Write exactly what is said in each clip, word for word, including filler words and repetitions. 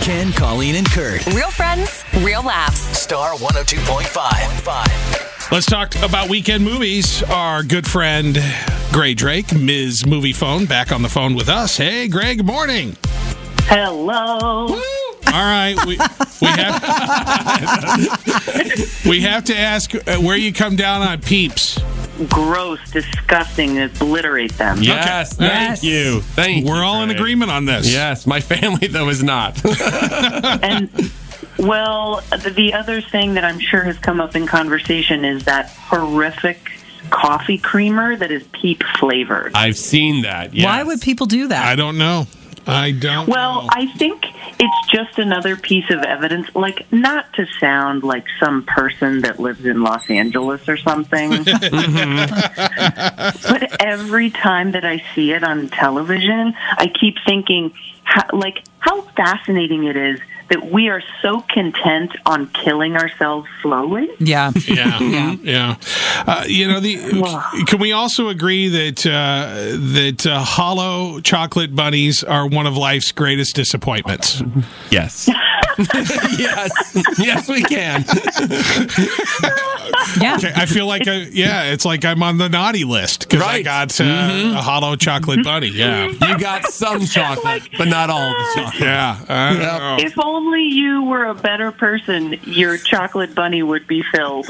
Ken, Colleen, and Kurt. Real friends, real laughs. Star one oh two point five. Let's talk about weekend movies. Our good friend Gray Drake, Miz Movie Phone, back on the phone with us. Hey, Greg, good morning. Hello. Woo! All right, we we have we have to ask uh, where you come down on Peeps. Gross, disgusting, obliterate them. Yes, Okay. thank Yes. you. Thank We're you, all in Greg. agreement on this. Yes, my family, though, is not. And, well, the, the other thing that I'm sure has come up in conversation is that horrific coffee creamer that is Peep flavored. I've seen that, yes. Why would people do that? I don't know. I don't Well, know. I think it's just another piece of evidence, like, not to sound like some person that lives in Los Angeles or something, but every time that I see it on television, I keep thinking, how, like, how fascinating it is that we are so content on killing ourselves slowly. Yeah. Yeah, yeah. yeah. Uh, you know, the can we also agree that uh, that uh, hollow chocolate bunnies are one of life's greatest disappointments? Yes. yes. Yes, we can. Yeah. Okay, I feel like, I, yeah, it's like I'm on the naughty list because I Right. got uh, Mhm. a hollow chocolate bunny. Yeah, You got some chocolate, but not all of the chocolate. yeah. I don't know. If only you were a better person, your chocolate bunny would be filled.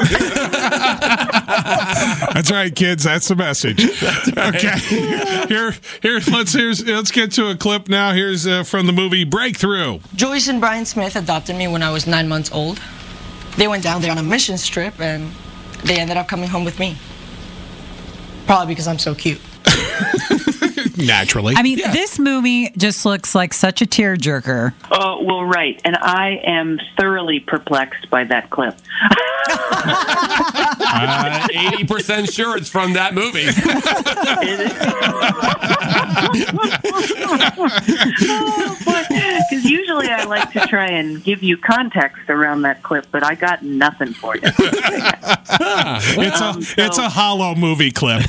That's right, kids. That's the message. Okay, here, here. Let's here's let's get to a clip now. Here's uh, from the movie Breakthrough. Joyce and Brian Smith adopted me when I was nine months old. They went down there on a mission trip, and they ended up coming home with me. Probably because I'm so cute. Naturally, I mean, this movie just looks like such a tearjerker. Oh, well, right. And I am thoroughly perplexed by that clip. Uh, eighty percent sure it's from that movie. Because usually I like to try and give you context around that clip, but I got nothing for you. it's Um, a so- it's a hollow movie clip.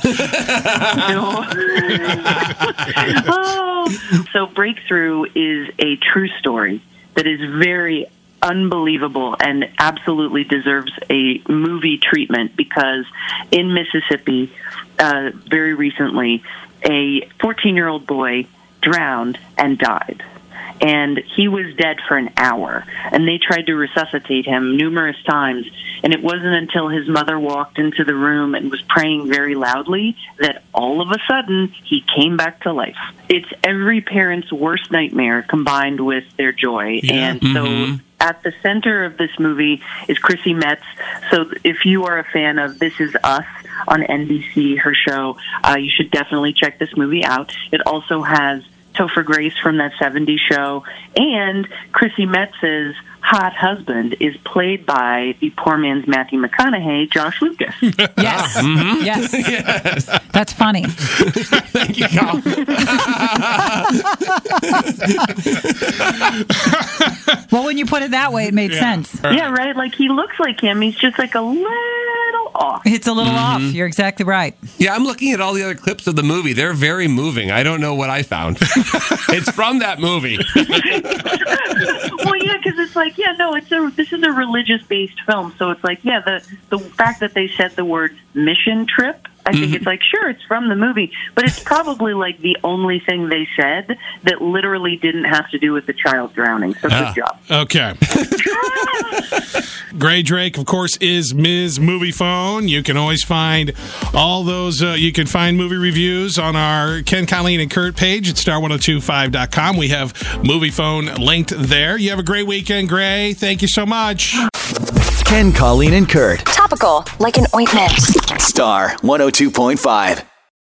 Oh. So Breakthrough is a true story that is very unbelievable and absolutely deserves a movie treatment because in Mississippi, uh, very recently, a fourteen-year-old boy drowned and died. And he was dead for an hour, and they tried to resuscitate him numerous times, and it wasn't until his mother walked into the room and was praying very loudly that all of a sudden he came back to life. It's every parent's worst nightmare combined with their joy. Yeah. And so at the center of this movie is Chrissy Metz. So if you are a fan of This Is Us on N B C, her show, uh, you should definitely check this movie out. It also has Topher Grace from that seventies show, and Chrissy Metz's hot husband is played by the poor man's Matthew McConaughey, Josh Lucas. Yes. Yes. Yes. That's funny. Thank you, Colin. Well, when you put it that way, it made Yeah. sense. Yeah, right? Like, he looks like him. He's just like a little off. It's a little off. You're exactly right. Yeah, I'm looking at all the other clips of the movie. They're very moving. I don't know what I found. It's from that movie. Well, yeah, because it's like, yeah, no, it's a this is a religious-based film, so it's like, yeah, the the fact that they said the word mission trip, I think it's like, sure, it's from the movie, but it's probably like the only thing they said that literally didn't have to do with the child drowning. So Ah. good job. Okay. Gray Drake, of course, is Miz Movie Phone. You can always find all those. Uh, you can find movie reviews on our Ken, Colleen, and Kurt page at star ten twenty-five dot com. We have Movie Phone linked there. You have a great weekend, Gray. Thank you so much. Ken, Colleen, and Kurt. Topical, like an ointment. Star one oh two point five.